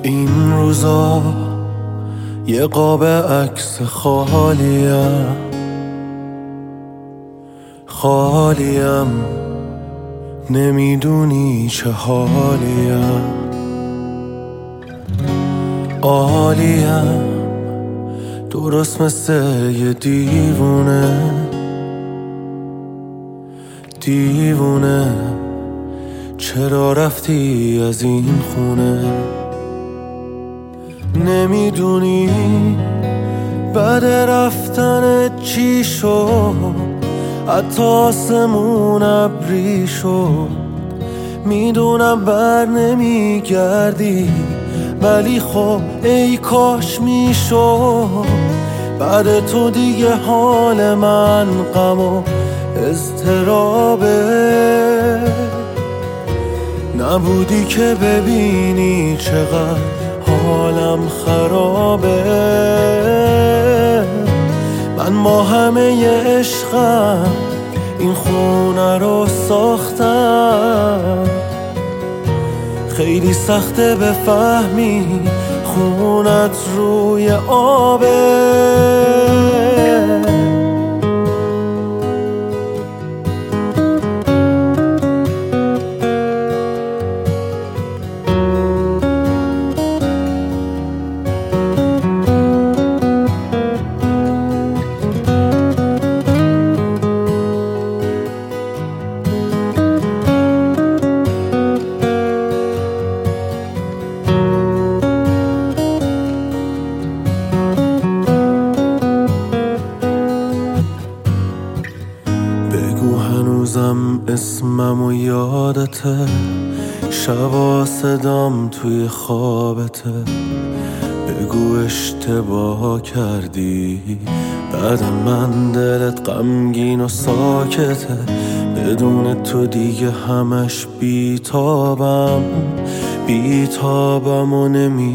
این روزا یه قاب عکس خالیم نمیدونی چه حالیم، عالیم درست مثل یه دیوونه چرا رفتی از این خونه؟ نمیدونی بعد رفتن چی شد، حتی آسمون ابری شد. میدونم بر نمیگردی ولی خب ای کاش میشد. بعد تو دیگه حال من غم و اضطرابه، نبودی که ببینی چقدر حالم خرابه. من با همه عشقم این خونه رو ساختم، خیلی سخته بفهمی خونت روی آبه. بگو هنوزم اسمم و یادته، شبا صدام توی خوابته. بگو اشتباه کردی بعد من دلت غمگین و ساکته. بدون تو دیگه همش بیتابم و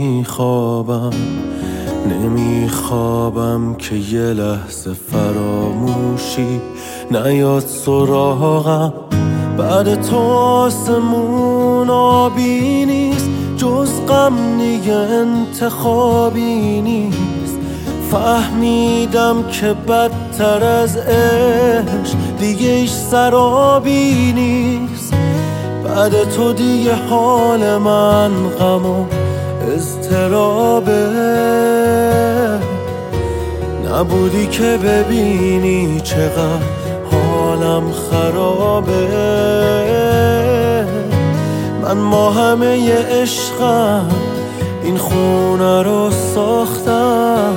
نمیخوابم که یه لحظه فراموشی نیاد سراغم. بعد تو آسمون آبی نیست، جز غم دیگه انتخابی نیست. فهمیدم که بدتر از عشق دیگه ایش سرابی نیست. بعد تو دیگه حال من غم و اضطرابه، نبودی که ببینی چقدر حالم خرابه. من با همه عشقم این خونه رو ساختم،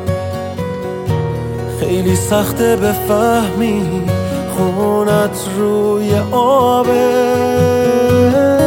خیلی سخته بفهمی خونت روی آبه.